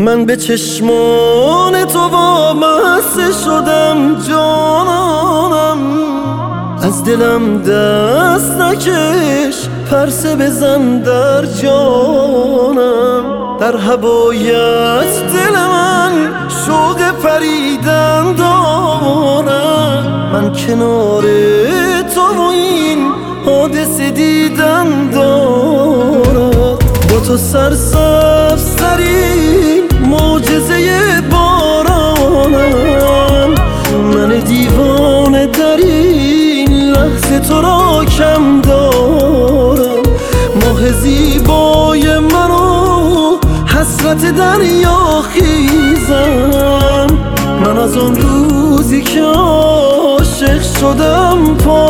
من به چشمان تو وابسته شدم جانم، از دلم دست نکش پرسه بزن در جانم. در هوایت دل من شوق پریدن دارم، من کنار تو و این حادثه دیدن دارم. با تو سرسبزترین معجزه بارانم، من دیوانه در این لحظه تو را کم دارم. ماه زیبای منو حسرت دریا خیزم، من از آن روزی که عاشق شدم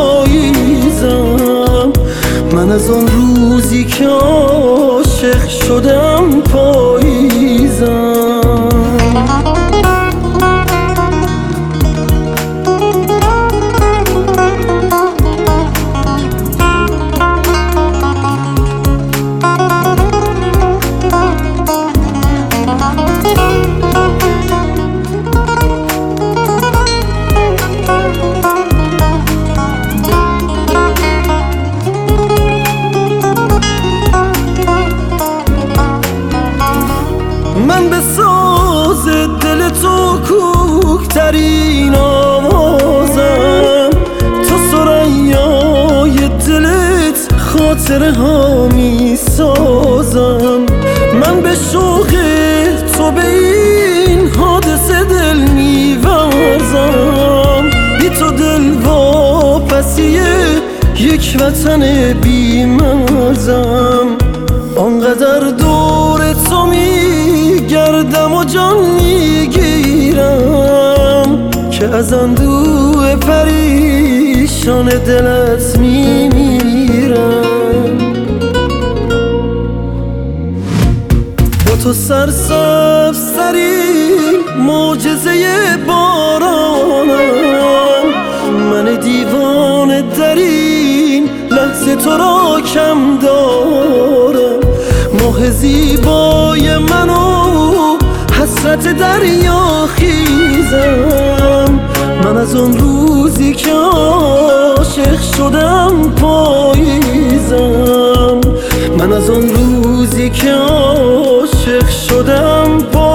پاییزم، من از آن روزی که عاشق شدم پاییزم. من به ساز دل تو کوکترین آوازم، تو ثریای دلت خاطره ها می سازم. من به شوق تو به این حادثه دل می ورزم، بی تو دل واپسی یک وطن بی مرزم. آنقدر دور تو گردم و جان میگیرم که از اندوه پریشان دلت میمیرم. با تو سرسبزترین معجزه بارانم، من دیوانه در این لحظه تو را کم دارم. ماه زیبای منو حسرت دریا خیزم، من از آن روزی که عاشق شدم پاییزم، من از آن روزی که عاشق شدم پاییزم.